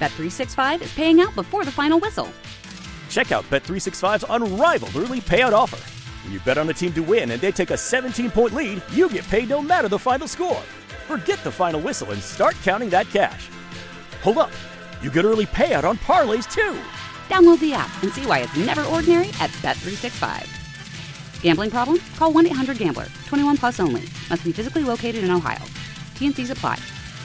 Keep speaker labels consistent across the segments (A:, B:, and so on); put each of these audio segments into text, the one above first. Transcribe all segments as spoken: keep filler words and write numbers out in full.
A: Bet three sixty-five is paying out before the final whistle.
B: Check out Bet three sixty-five's unrivaled early payout offer. When you bet on a team to win and they take a seventeen-point lead, you get paid no matter the final score. Forget the final whistle and start counting that cash. Hold up. You get early payout on parlays, too.
A: Download the app and see why it's never ordinary at Bet three sixty-five. Gambling problem? Call one eight hundred gambler. twenty-one plus only. Must be physically located in Ohio. T N Cs apply.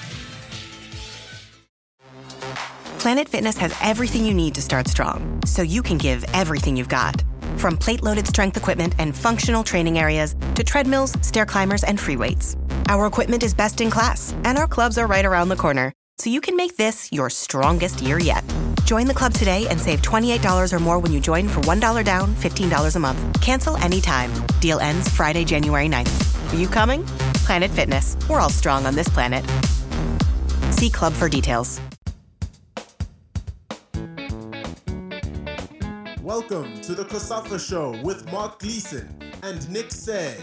C: Planet Fitness has everything you need to start strong, so you can give everything you've got. From plate-loaded strength equipment and functional training areas to treadmills, stair climbers, and free weights. Our equipment is best in class, and our clubs are right around the corner, so you can make this your strongest year yet. Join the club today and save twenty-eight dollars or more when you join for one dollar down, fifteen dollars a month. Cancel anytime. Deal ends Friday, January ninth. Are you coming? Planet Fitness. We're all strong on this planet. See club for details.
D: Welcome to the COSAFA Show with Mark Gleason and Nick Said.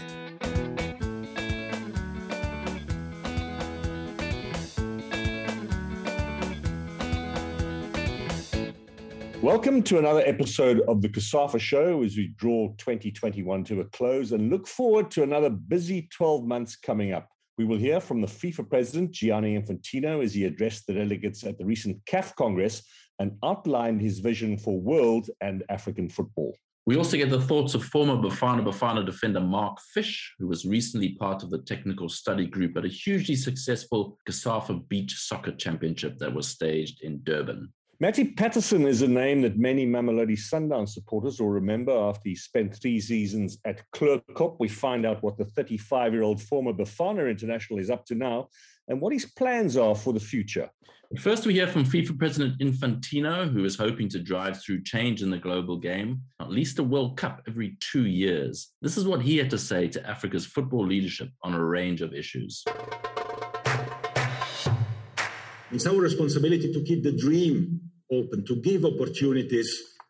E: Welcome to another episode of the COSAFA Show as we draw twenty twenty-one to a close and look forward to another busy twelve months coming up. We will hear from the FIFA president, Gianni Infantino, as he addressed the delegates at the recent C A F Congress and outlined his vision for world and African football.
F: We also get the thoughts of former Bafana Bafana defender Mark Fish, who was recently part of the technical study group at a hugely successful COSAFA Beach Soccer Championship that was staged in Durban.
E: Matty Patterson is a name that many Mamelodi Sundowns supporters will remember after he spent three seasons at Kleurkop. We find out what the thirty-five-year-old former Bafana international is up to now and what his plans are for the future.
F: First, we hear from FIFA President Infantino, who is hoping to drive through change in the global game, at least a World Cup every two years. This is what he had to say to Africa's football leadership on a range of issues.
G: It's our responsibility to keep the dream open, to give opportunities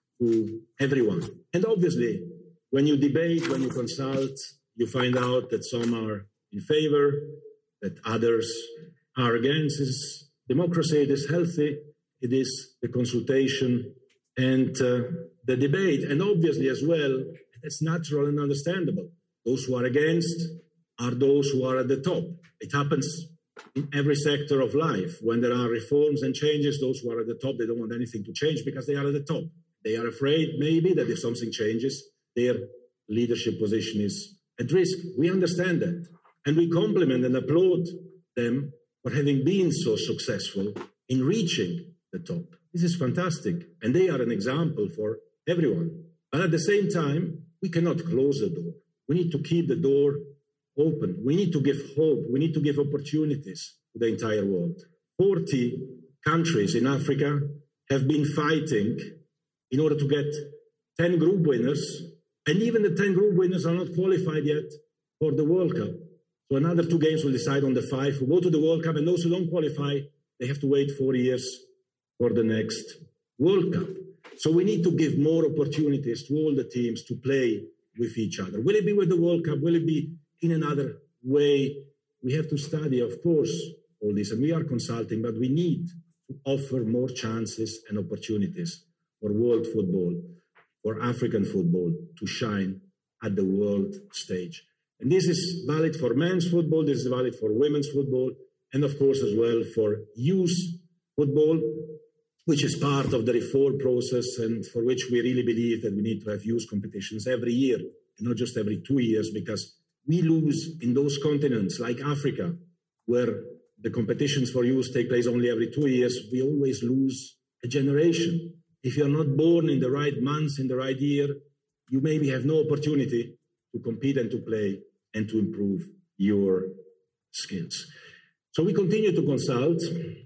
G: to everyone. And obviously, when you debate, when you consult, you find out that some are in favor, that others are against. It's democracy, it is healthy, it is the consultation and uh, the debate. And obviously as well, it's natural and understandable. Those who are against are those who are at the top. It happens in every sector of life. When there are reforms and changes, those who are at the top, they don't want anything to change because they are at the top. They are afraid maybe that if something changes, their leadership position is at risk. We understand that. And we compliment and applaud them for having been so successful in reaching the top. This is fantastic. And they are an example for everyone. But at the same time, we cannot close the door. We need to keep the door open. We need to give hope. We need to give opportunities to the entire world. forty countries in Africa have been fighting in order to get ten group winners. And even the ten group winners are not qualified yet for the World Cup. So another two games will decide on the five who go to the World Cup, and those who don't qualify, they have to wait four years for the next World Cup. So we need to give more opportunities to all the teams to play with each other. Will it be with the World Cup? Will it be in another way? We have to study, of course, all this, and we are consulting, but we need to offer more chances and opportunities for world football, for African football to shine at the world stage. And this is valid for men's football, this is valid for women's football, and of course as well for youth football, which is part of the reform process and for which we really believe that we need to have youth competitions every year, and not just every two years, because we lose in those continents like Africa, where the competitions for youth take place only every two years, we always lose a generation. If you're not born in the right month, in the right year, you maybe have no opportunity to compete and to play and to improve your skills. So we continue to consult.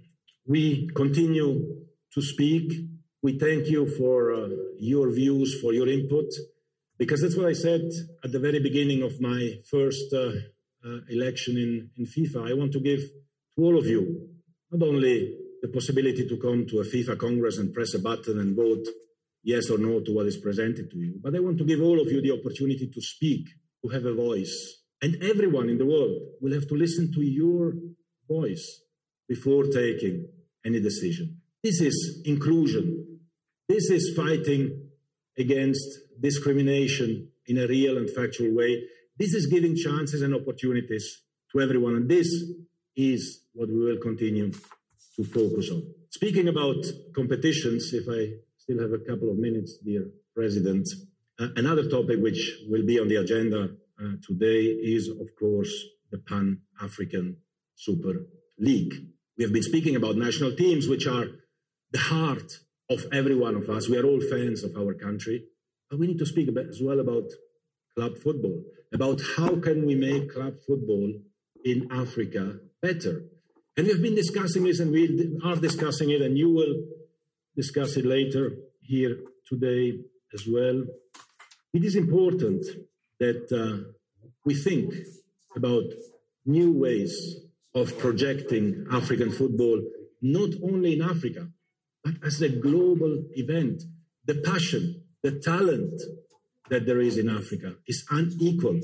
G: We continue to speak. We thank you for uh, your views, for your input, because that's what I said at the very beginning of my first uh, uh, election in, in FIFA. I want to give to all of you not only the possibility to come to a FIFA Congress and press a button and vote yes or no to what is presented to you, but I want to give all of you the opportunity to speak, to have a voice. And everyone in the world will have to listen to your voice before taking any decision. This is inclusion. This is fighting against discrimination in a real and factual way. This is giving chances and opportunities to everyone. And this is what we will continue to focus on. Speaking about competitions, if I still have a couple of minutes, dear President, uh, another topic which will be on the agenda uh, today is, of course, the Pan-African Super League. We have been speaking about national teams, which are the heart of every one of us. We are all fans of our country, but we need to speak about, as well about club football, about how can we make club football in Africa better. And we've been discussing this, and we are discussing it, and you will discuss it later here today as well. It is important that uh, we think about new ways of projecting African football, not only in Africa, but as a global event. The passion, the talent that there is in Africa is unequaled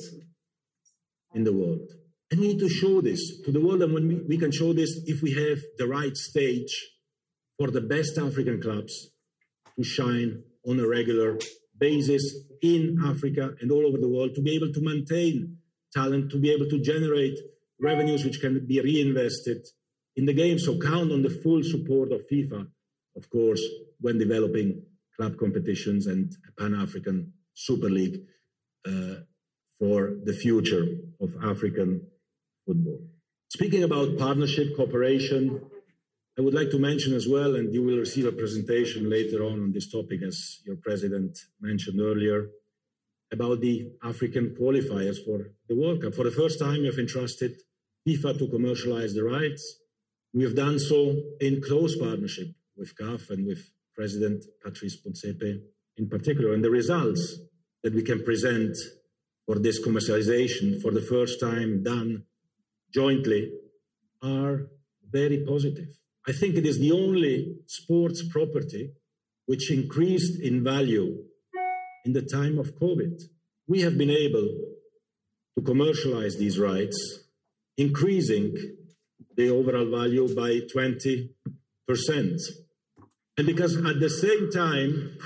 G: in the world. And we need to show this to the world, and when we, we can show this if we have the right stage for the best African clubs to shine on a regular basis in Africa and all over the world, to be able to maintain talent, to be able to generate revenues which can be reinvested in the game. So count on the full support of FIFA, of course, when developing club competitions and a Pan-African Super League uh, for the future of African football. Speaking about partnership, cooperation, I would like to mention as well, and you will receive a presentation later on on this topic, as your president mentioned earlier, about the African qualifiers for the World Cup. For the first time, we have entrusted FIFA to commercialize the rights. We have done so in close partnership with C A F and with President Patrice Motsepe in particular. And the results that we can present for this commercialization, for the first time done jointly, are very positive. I think it is the only sports property which increased in value in the time of COVID. We have been able to commercialize these rights, increasing the overall value by twenty percent. And because at the same time,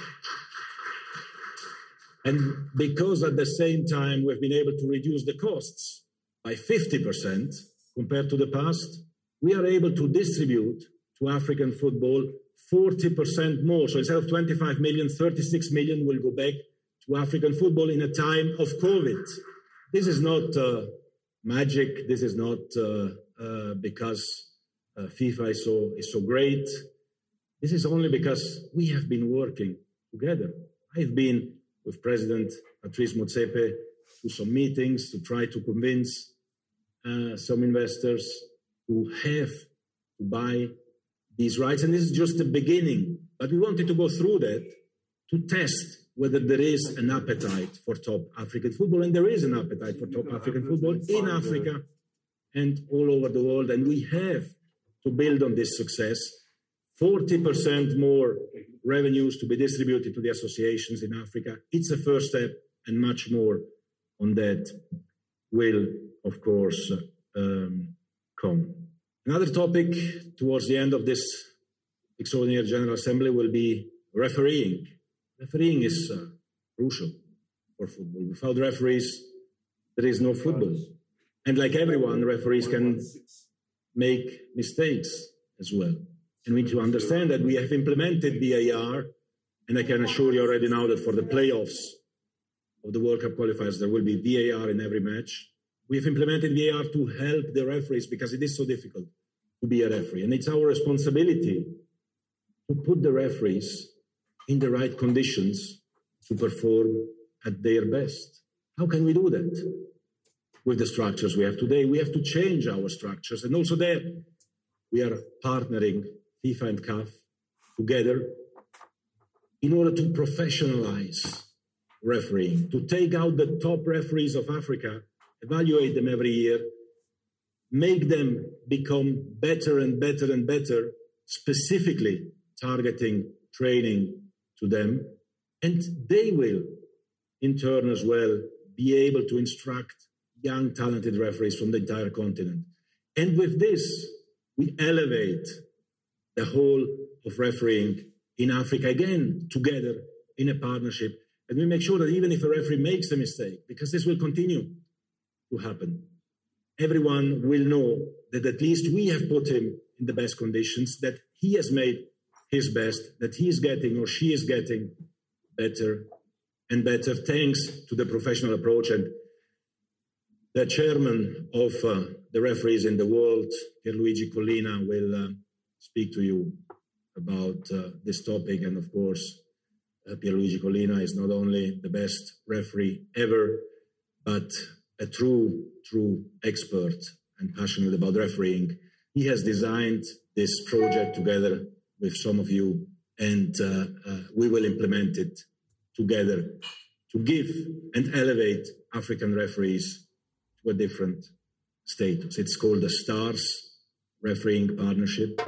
G: and because at the same time we've been able to reduce the costs by fifty percent compared to the past, we are able to distribute to African football forty percent more. So instead of twenty-five million, thirty-six million will go back to African football in a time of COVID. This is not uh, magic. This is not uh, uh, because uh, FIFA is so, is so great. This is only because we have been working together. I've been with President Patrice Motsepe to some meetings to try to convince uh, some investors to have to buy these rights. And this is just the beginning. But we wanted to go through that to test whether there is an appetite for top African football. And there is an appetite for top African football in Africa and all over the world. And we have to build on this success. forty percent more revenues to be distributed to the associations in Africa. It's a first step, and much more on that will, of course, um, come. Another topic towards the end of this extraordinary General Assembly will be refereeing. Refereeing is uh, crucial for football. Without referees, there is no football. And like everyone, referees can make mistakes as well. And we need to understand that we have implemented V A R, and I can assure you already now that for the playoffs of the World Cup qualifiers, there will be V A R in every match. We have implemented V A R to help the referees because it is so difficult to be a referee. And it's our responsibility to put the referees in the right conditions to perform at their best. How can we do that? With the structures we have today, we have to change our structures. And also there, we are partnering FIFA and C A F together in order to professionalize refereeing, to take out the top referees of Africa, evaluate them every year, make them become better and better and better, specifically targeting training to them, and they will, in turn as well, be able to instruct young, talented referees from the entire continent. And with this, we elevate the whole of refereeing in Africa, again, together in a partnership. And we make sure that even if a referee makes a mistake, because this will continue to happen, everyone will know that at least we have put him in the best conditions, that he has made his best, that he is getting or she is getting better and better thanks to the professional approach. And the chairman of uh, the referees in the world, Pierluigi Collina, will uh, speak to you about uh, this topic. And of course, uh, Pierluigi Collina is not only the best referee ever, but a true, true expert and passionate about refereeing. He has designed this project together with some of you, and uh, uh, we will implement it together to give and elevate African referees to a different status. It's called the STARS Refereeing Partnership.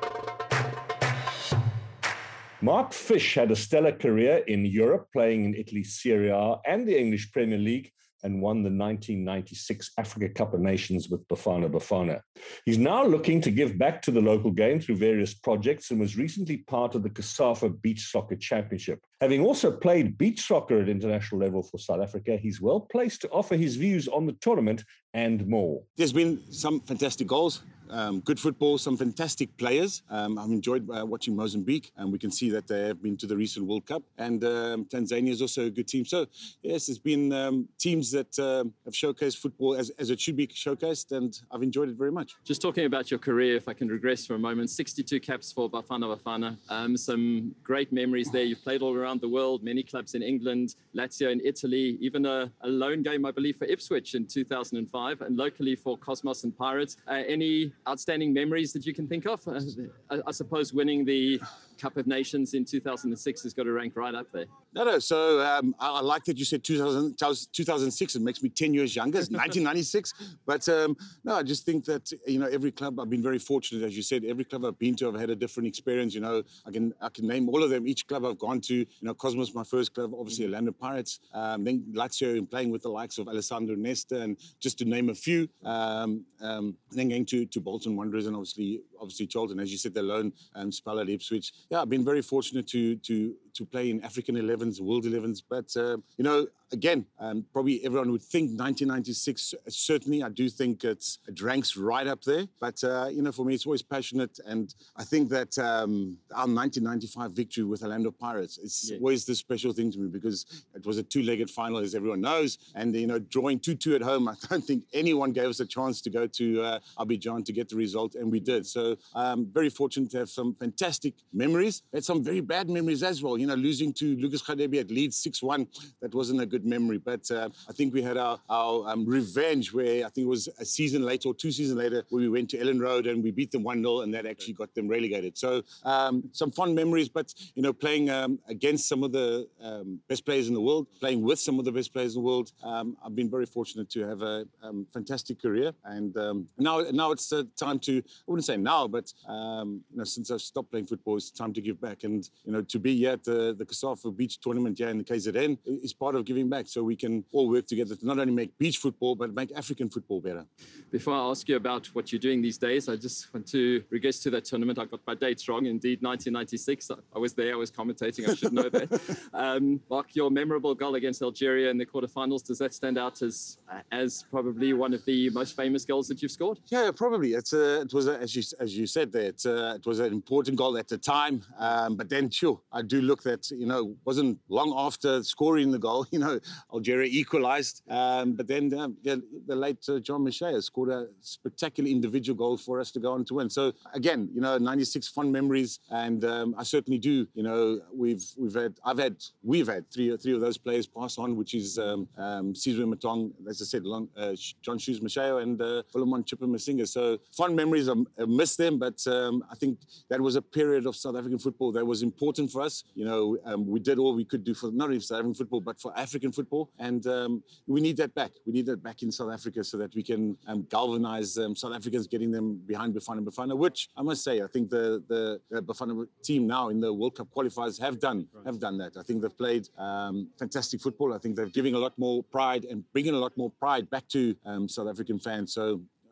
E: Mark Fish had a stellar career in Europe, playing in Italy's Serie A and the English Premier League, and won the nineteen ninety-six Africa Cup of Nations with Bafana Bafana. He's now looking to give back to the local game through various projects and was recently part of the COSAFA Beach Soccer Championship. Having also played beach soccer at international level for South Africa, he's well placed to offer his views on the tournament and more.
H: There's been some fantastic goals. Um, good football, some fantastic players. Um, I've enjoyed uh, watching Mozambique, and we can see that they have been to the recent World Cup. And um, Tanzania is also a good team. So, yes, there's been um, teams that um, have showcased football as, as it should be showcased, and I've enjoyed it very much.
I: Just talking about your career, if I can regress for a moment, sixty-two caps for Bafana Bafana. Um, some great memories there. You've played all around the world, many clubs in England, Lazio in Italy, even a, a loan game, I believe, for Ipswich in two thousand five, and locally for Cosmos and Pirates. Uh, any outstanding memories that you can think of? Uh, I, I suppose winning the Cup of Nations in two thousand six has got to rank right up there.
H: No, no. So um, I, I like that you said two thousand, two thousand six. It makes me ten years younger. It's nineteen ninety-six. But um, no, I just think that, you know, every club, I've been very fortunate, as you said, every club I've been to, I've had a different experience. You know, I can I can name all of them. Each club I've gone to, you know, Cosmos, my first club, obviously Orlando Pirates, um, then Lazio, and playing with the likes of Alessandro Nesta, and just to name a few. Um, um, and then going to, to Bolton Wanderers, and obviously obviously Charlton, as you said, the lone um, spell at Ipswich. Yeah, I've been very fortunate to to to play in African elevens, World elevens, but uh, you know, again, um, probably everyone would think nineteen ninety-six. Certainly, I do think it's, it ranks right up there. But uh, you know, for me, it's always passionate, and I think that um, our nineteen ninety-five victory with Orlando Pirates is yeah. always this special thing to me, because it was a two-legged final, as everyone knows, and you know, drawing two two at home, I don't think anyone gave us a chance to go to uh, Abidjan to get the result, and we did. So um, very fortunate to have some fantastic memories. Had some very bad memories as well. You know, losing to Lucas Radebe at Leeds six one, that wasn't a good memory. But uh, I think we had our, our um, revenge, where I think it was a season later or two seasons later, where we went to Ellen Road and we beat them one nil, and that actually got them relegated. So um, some fond memories, but, you know, playing um, against some of the um, best players in the world, playing with some of the best players in the world, um, I've been very fortunate to have a um, fantastic career. And um, now now it's uh, time to, I wouldn't say now, but um, you know, since I've stopped playing football, it's time to give back. And, you know, to be here at the, the COSAFA Beach Tournament here in the K Z N is part of giving back, so we can all work together to not only make beach football, but make African football better.
I: Before I ask you about what you're doing these days, I just want to regress to that tournament. I got my dates wrong. Indeed, nineteen ninety-six. I was there. I was commentating. I should know that. Um, Mark, your memorable goal against Algeria in the quarterfinals, does that stand out as as probably one of the most famous goals that you've scored?
H: Yeah, probably. It's a, it was a, as you as you said there. It's a, it was an important goal at the time. Um, but then, sure, I do look that, you know, wasn't long after scoring the goal, you know, Algeria equalised. Um, but then um, yeah, the late uh, John Mashea scored a spectacular individual goal for us to go on to win. So again, you know, ninety-six fond memories, and um, I certainly do. You know, we've we've had I've had we've had three three of those players pass on, which is um, um, Sizwe Matong, as I said, long, uh, John Shoes Mashea, and uh, Philemon Chipper Masinga. So fond memories. I, I miss them, but um, I think that was a period of South African football that was important for us. You know, um, we did all we could do for not only South African football, but for African football, and um, we need that back. We need that back in South Africa, so that we can um, galvanise um, South Africans, getting them behind Bafana Bafana, which I must say, I think the, the, the Bafana team now in the World Cup qualifiers have done right. have done that. I think they've played um, fantastic football. I think they're giving a lot more pride and bringing a lot more pride back to um, South African fans. So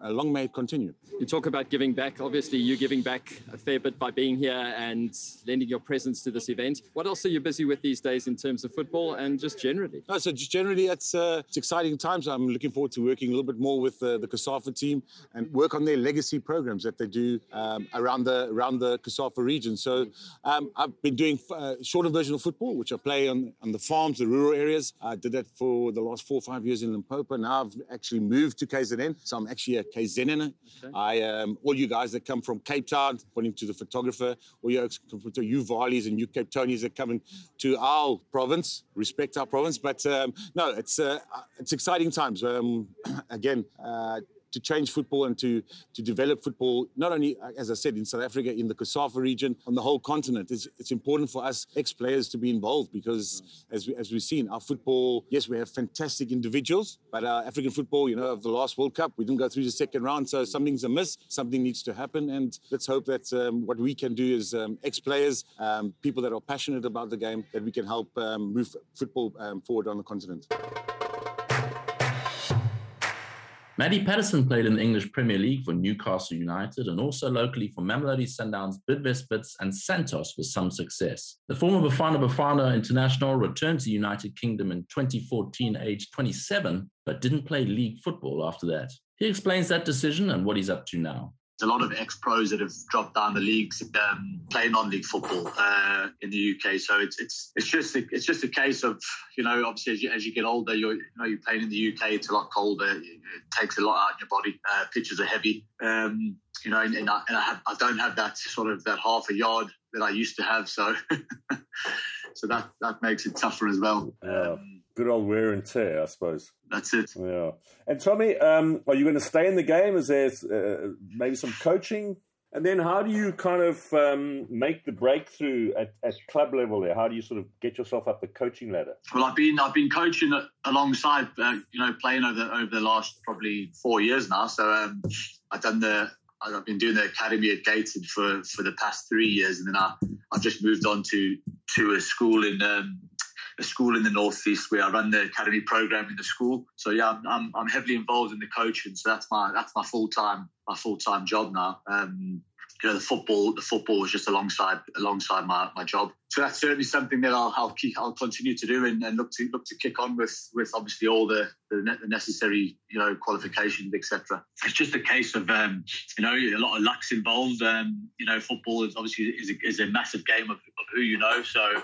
H: uh, long may it continue.
I: You talk about giving back. Obviously, you're giving back a fair bit by being here and lending your presence to this event. What else are you busy with these days in terms of football and just generally?
H: No, so just generally, it's, uh, it's exciting times. I'm looking forward to working a little bit more with uh, the COSAFA team and work on their legacy programs that they do um, around the around the COSAFA region. So um, I've been doing uh, shorter version of football, which I play on, on the farms, the rural areas. I did that for the last four or five years in Limpopo. Now I've actually moved to K Z N, so I'm actually a K Z N. Okay. I um, all you guys that come from Cape Town, pointing to the photographer, all you you Valis and you Cape Townies that come to our province, respect our province. But um, no, it's uh, it's exciting times. Um, again. Uh, to change football and to, to develop football, not only, as I said, in South Africa, in the COSAFA region, on the whole continent. It's, it's important for us ex-players to be involved because, as, we, as we've seen, our football, yes, we have fantastic individuals, but our African football, you know, of the last World Cup, we didn't go through the second round, so something's amiss, something needs to happen, and let's hope that um, what we can do as um, ex-players, um, people that are passionate about the game, that we can help um, move football um, forward on the continent.
F: Maddie Patterson played in the English Premier League for Newcastle United and also locally for Mamelodi Sundowns, Bidvest Wits and Santos with some success. The former Bafana Bafana international returned to the United Kingdom in twenty fourteen, aged twenty-seven, but didn't play league football after that. He explains that decision and what he's up to now.
J: A lot of ex-pros that have dropped down the leagues um, play non-league football uh, in the U K. So it's it's it's just a, it's just a case of, you know, obviously as you, as you get older, you're you know you're playing in the U K. It's a lot colder. It takes a lot out of your body. Uh, pitches are heavy. Um, you know, and, and, I, and I, have, I don't have that sort of that half a yard that I used to have. So so that that makes it tougher as well.
E: Yeah. Um, Good old wear and tear, I suppose.
J: That's it.
E: Yeah. And Tommy, um, are you going to stay in the game? Is there uh, maybe some coaching? And then how do you kind of um, make the breakthrough at, at club level there? How do you sort of get yourself up the coaching ladder?
J: Well, I've been I've been coaching alongside, uh, you know, playing over over the last probably four years now. So um, I've done the I've been doing the academy at Gated for, for the past three years, and then I I've just moved on to to a school in. Um, a school in the northeast where I run the academy program in the school. So yeah, I'm I'm heavily involved in the coaching. So that's my that's my full time my full time job now. Um, you know, the football the football was just alongside alongside my, my job. So that's certainly something that I'll I'll, keep, I'll continue to do and, and look to look to kick on with with obviously all the the, the necessary you know qualifications, et cetera. It's just a case of um, you know a lot of luck's involved. Um, you know, football is obviously is a, is a massive game of, of who you know. So.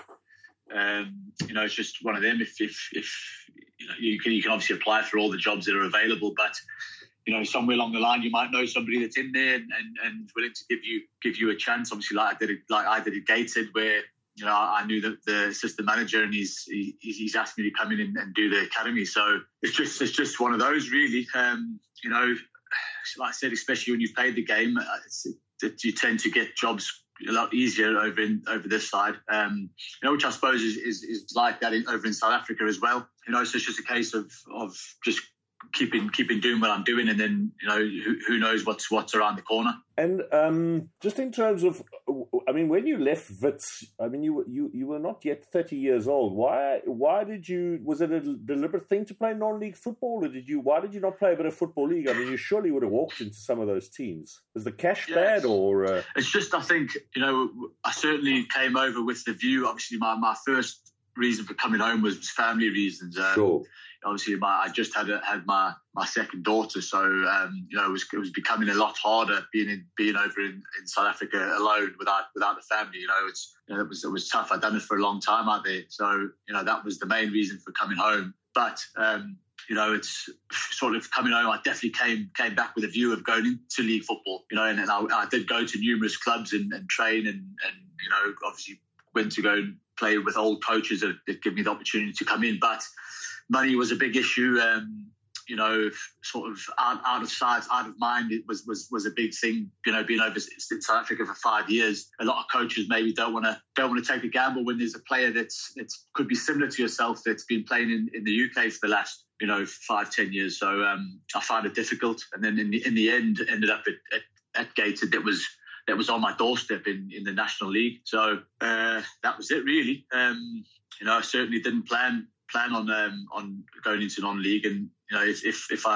J: Um, you know, it's just one of them. If, if, if you know, you can, you can obviously apply for all the jobs that are available, but you know, somewhere along the line, you might know somebody that's in there and, and, and willing to give you give you a chance. Obviously, like I did, it, like I did at Gated, where you know I knew that the assistant manager, and he's he, he's asked me to come in and, and do the academy. So it's just it's just one of those, really. Um, you know, like I said, especially when you've played the game, it's, it, you tend to get jobs a lot easier over in over this side, um, you know, which I suppose is, is, is like that in, over in South Africa as well. You know, so it's just a case of of just keeping keeping doing what I'm doing, and then you know who, who knows what's what's around the corner.
E: And um, just in terms of, I mean, when you left Wits, I mean, you you you were not yet thirty years old. Why why did you? Was it a deliberate thing to play non-league football, or did you? Why did you not play a bit of football league? I mean, you surely would have walked into some of those teams. Was the cash
J: yes.
E: bad, or uh...
J: it's just I think you know I certainly came over with the view. Obviously, my my first reason for coming home was, was family reasons. Um,
E: sure.
J: Obviously, my, I just had a, had my, my second daughter, so um, you know it was it was becoming a lot harder being in being over in, in South Africa alone without without the family. You know, it's you know, it was it was tough. I'd done it for a long time out there, so you know that was the main reason for coming home. But um, you know, it's sort of coming home. I definitely came came back with a view of going into league football. You know, and, and I, I did go to numerous clubs and, and train, and and you know obviously went to go and play with old coaches that, that give me the opportunity to come in, but. Money was a big issue, um, you know, sort of out, out of sight, out of mind. It was was was a big thing, you know, being over in South Africa for five years. A lot of coaches maybe don't want to don't want to take a gamble when there's a player that's it's could be similar to yourself that's been playing in, in the U K for the last, you know, five ten years. So um, I found it difficult, and then in the in the end, ended up at at, at Gated. That was that was on my doorstep in, in the National League. So uh, that was it, really. Um, you know, I certainly didn't plan. plan on um, on going into non-league, and you know if if, if I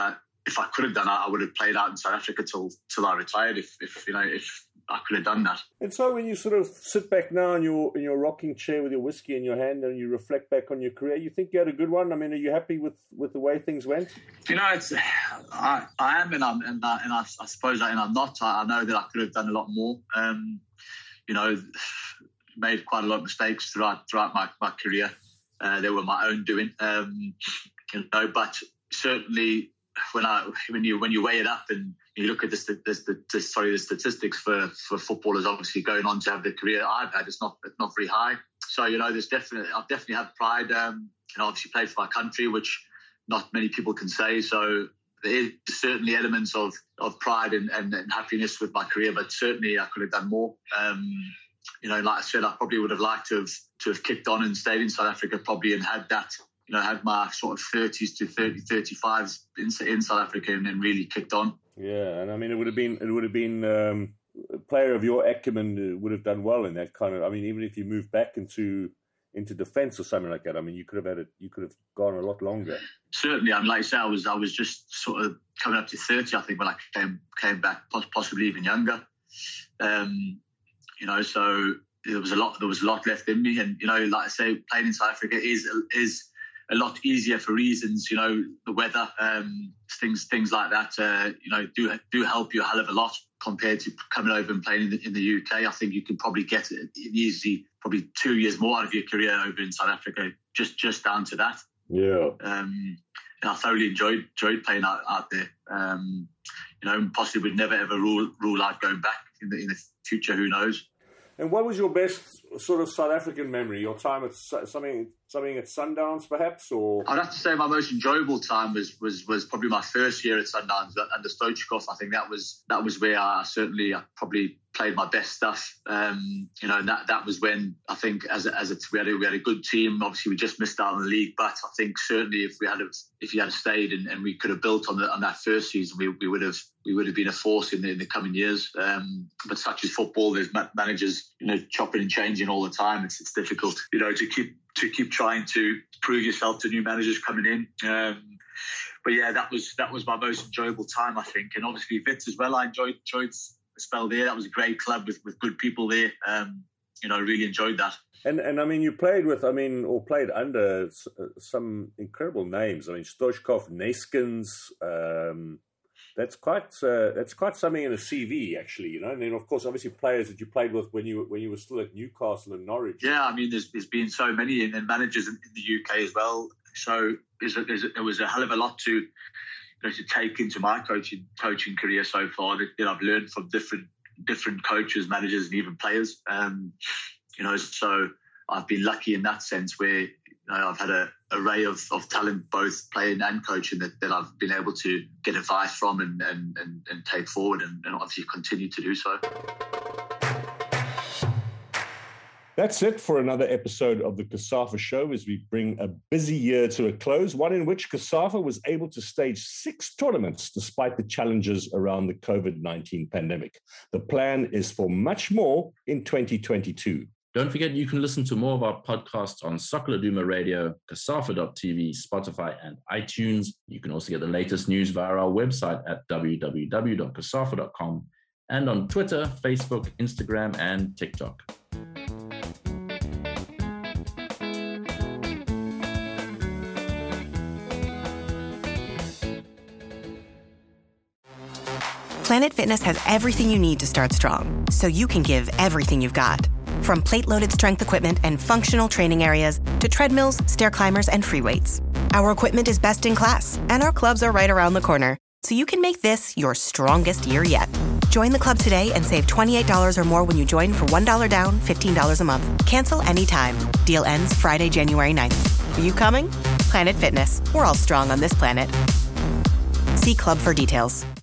J: if I could have done that, I would have played out in South Africa till till I retired. If, if you know, if I could have done that.
E: And so, when you sort of sit back now in your in your rocking chair with your whiskey in your hand and you reflect back on your career, you think you had a good one? I mean, are you happy with, with the way things went?
J: You know, it's I, I am, and I'm, and, I, and I, I suppose, I, and I'm not. I, I know that I could have done a lot more. Um, you know, made quite a lot of mistakes throughout throughout my, my career. Uh, they were my own doing. Um, you know, but certainly when I when you when you weigh it up and you look at the, the, the sorry the statistics for, for footballers obviously going on to have the career I've had, it's not it's not very high. So you know, there's definitely I've definitely had pride. Um, and obviously played for my country, which not many people can say. So there is certainly elements of of pride and, and, and happiness with my career, but certainly I could have done more. Um, you know, like I said, I probably would have liked to have to have kicked on and stayed in South Africa probably and had that. You know, had my sort of thirties to thirty, thirty-fives in, in South Africa and then really kicked on.
E: Yeah, and I mean, it would have been, it would have been um, a player of your acumen would have done well in that kind of. I mean, even if you moved back into into defence or something like that, I mean, you could have had it. You could have gone a lot longer.
J: Certainly, I mean, like I said, I was I was just sort of coming up to thirty, I think, when I came came back, possibly even younger. Um, you know, so there was a lot there was a lot left in me, and you know, like I say, playing in South Africa is is. a lot easier for reasons, you know, the weather, um, things things like that, uh, you know, do do help you a hell of a lot compared to coming over and playing in the, in the U K. I think you can probably get it easily, probably two years more out of your career over in South Africa, just just down to that.
E: Yeah.
J: Um, and I thoroughly enjoyed enjoyed playing out, out there. Um, you know, possibly would never ever rule rule out going back in the in the future. Who knows?
E: And what was your best sort of South African memory? Your time at something, something at Sundowns, perhaps, or
J: I'd have to say my most enjoyable time was was was probably my first year at Sundowns under Stoichkov. I think that was that was where I certainly I probably played my best stuff. Um, you know, and that that was when I think as a, as a we had a, we had a good team. Obviously, we just missed out on the league, but I think certainly if we had a, if you had stayed and, and we could have built on the, on that first season, we we would have. we would have been a force in the, in the coming years. Um, but such as football, there's managers, you know, chopping and changing all the time. It's it's difficult, you know, to keep to keep trying to prove yourself to new managers coming in. Um, but yeah, that was that was my most enjoyable time, I think. And obviously Wits as well. I enjoyed enjoyed a spell there. That was a great club with, with good people there. Um, you know, I really enjoyed that.
E: And and I mean, you played with, I mean, or played under some incredible names. I mean, Stoichkov, Neskins. Um, That's quite uh, that's quite something in a C V, actually, you know. And then, of course, obviously players that you played with when you when you were still at Newcastle and Norwich.
J: Yeah, I mean, there's there's been so many and managers in, in the U K as well. So there's a, there's a, there was a hell of a lot to you know, to take into my coaching coaching career so far that you know, I've learned from different different coaches, managers, and even players. Um, you know, so I've been lucky in that sense where. You know, I've had an array of, of talent, both playing and coaching, that, that I've been able to get advice from and, and, and, and take forward and, and obviously continue to do so.
E: That's it for another episode of the COSAFA Show as we bring a busy year to a close, one in which COSAFA was able to stage six tournaments despite the challenges around the covid nineteen pandemic. The plan is for much more in twenty twenty-two.
F: Don't forget, you can listen to more of our podcasts on Soccer Laduma Radio, COSAFA dot T V, Spotify, and iTunes. You can also get the latest news via our website at w w w dot cosafa dot com and on Twitter, Facebook, Instagram, and TikTok.
C: Planet Fitness has everything you need to start strong, so you can give everything you've got. From plate-loaded strength equipment and functional training areas to treadmills, stair climbers, and free weights. Our equipment is best in class, and our clubs are right around the corner, so you can make this your strongest year yet. Join the club today and save twenty-eight dollars or more when you join for one dollar down, fifteen dollars a month. Cancel anytime. Deal ends Friday, January ninth. Are you coming? Planet Fitness. We're all strong on this planet. See club for details.